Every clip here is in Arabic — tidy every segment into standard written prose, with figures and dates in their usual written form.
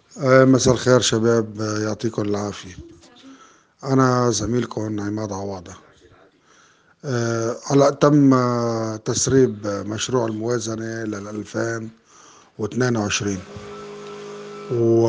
مساء الخير شباب، يعطيكم العافية. أنا زميلكم عماد عواضة. هلأ تم تسريب مشروع الموازنة لل 2022 و...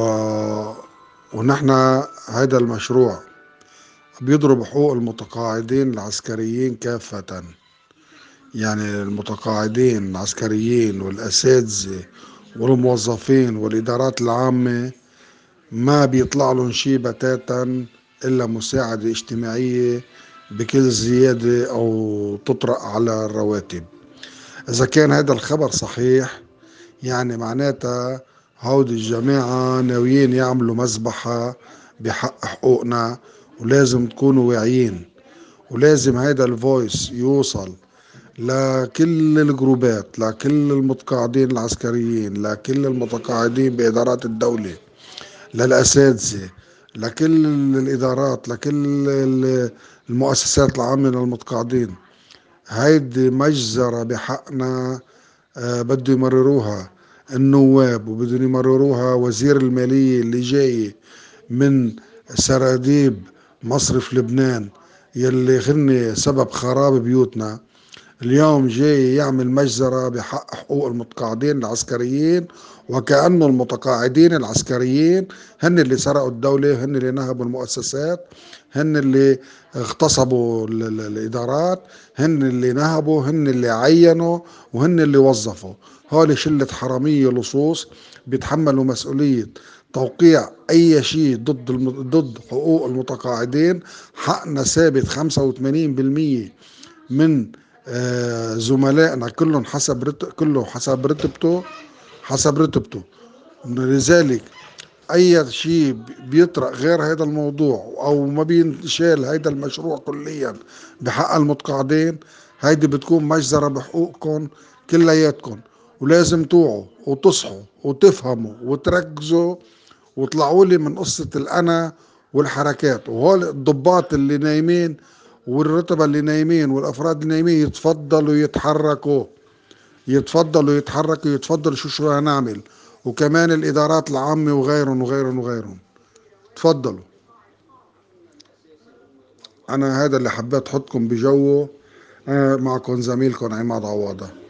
ونحن هذا المشروع بيضرب حقوق المتقاعدين العسكريين كافة، يعني المتقاعدين العسكريين والأساتذة والموظفين والإدارات العامة ما بيطلع لهم شي بتاتا إلا مساعدة اجتماعية بكل زيادة أو تطرق على الرواتب. إذا كان هذا الخبر صحيح، يعني معناتها هودي الجماعة ناويين يعملوا مذبحة بحق حقوقنا، ولازم تكونوا واعيين، ولازم هذا الفويس يوصل لكل الجروبات، لكل المتقاعدين العسكريين، لكل المتقاعدين بإدارات الدولة، للأساتذة، لكل الإدارات، لكل المؤسسات العامة للمتقاعدين. هيدي مجزرة بحقنا. بده يمرروها النواب، وبدهم يمرروها وزير المالية اللي جاي من سراديب مصرف لبنان، يلي هن سبب خراب بيوتنا. اليوم جاي يعمل مجزرة بحق حقوق المتقاعدين العسكريين، وكأنه المتقاعدين العسكريين هن اللي سرقوا الدولة، هن اللي نهبوا المؤسسات، هن اللي اغتصبوا الإدارات، هن اللي نهبوا، هن اللي عينوا، وهن اللي وظفوا. هول شلة حرامية لصوص بيتحملوا مسؤولية توقيع أي شيء ضد حقوق المتقاعدين. حقنا ثابت 85% من زملائنا كلهم كله حسب رتبته. لذلك اي شيء بيطرق غير هذا الموضوع او ما بينشال هذا المشروع كليا بحق المتقاعدين، هيدي بتكون مجزرة بحقوقكم كلياتكم. ولازم توعوا وتصحوا وتفهموا وتركزوا، وطلعوا لي من قصة الأنا والحركات. وهول الضباط اللي نايمين والرتبة اللي نايمين والأفراد اللي نايمين يتفضلوا يتحركوا، يتفضلوا شو هنعمل. وكمان الإدارات العامة وغيرهم وغيرهم وغيرهم. تفضلوا. أنا هذا اللي حبيت أحطكم بجوه. أنا معكم زميلكم عماد عواضة.